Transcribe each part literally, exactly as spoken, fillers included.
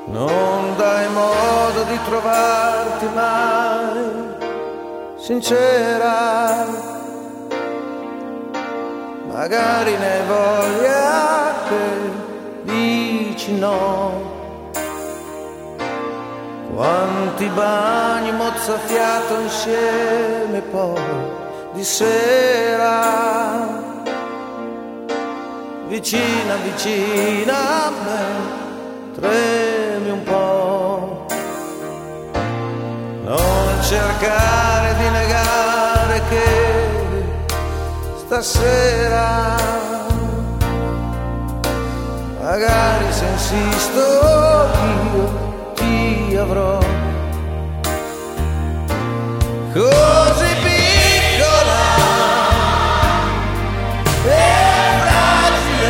Non dai modo di trovarti mai sincera, magari ne hai voglia che dici no. Quanti bagni mozzafiato insieme poi di sera, vicina vicina a me, tremi un po'. Non cercare di negare che stasera, magari se insisto io ti avrò. Così piccola e fragile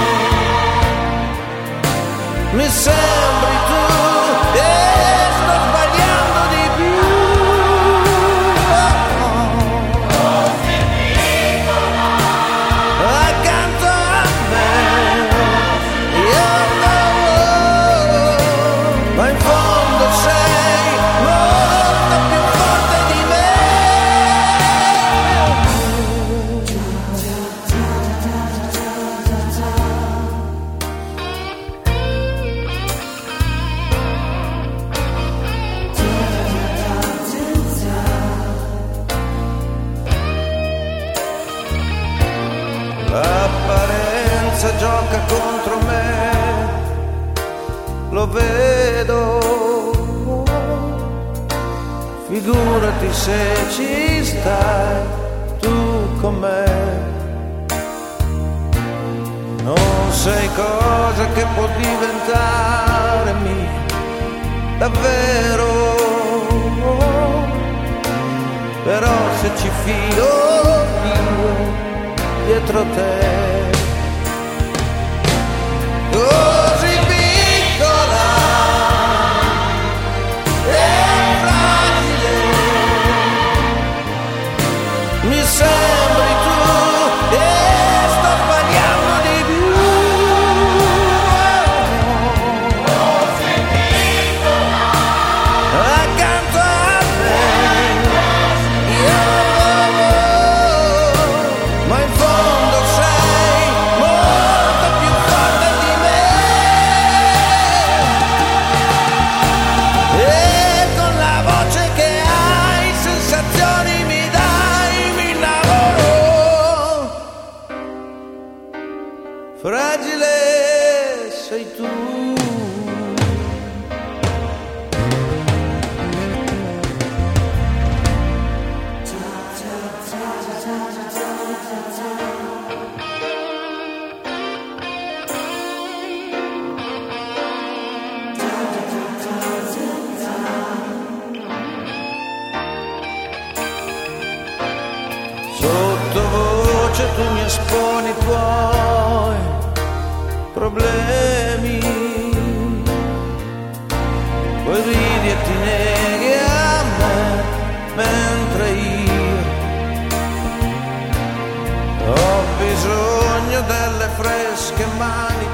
mi sembri tu e sto sbagliando di più. Così piccola accanto a me, io lavoro, ma in fondo sei molto più forte di me. L'apparenza gioca contro me, lo vedo. Figurati se ci stai tu con me. Non sei cosa che può diventare mia, davvero. Però se ci filo io dietro te. Così piccola e fragile mi sembri tu e sto sbagliando di più. Così piccola accanto a me, io ma in fondo sei molto più forte di me. E con la voce che hai, sensazioni mi dai, mi innamoro. Fragile sei tu. Sottovoce tu mi esponi i tuoi problemi, poi ridi e ti neghi a me, mentre io ho bisogno delle fresche mani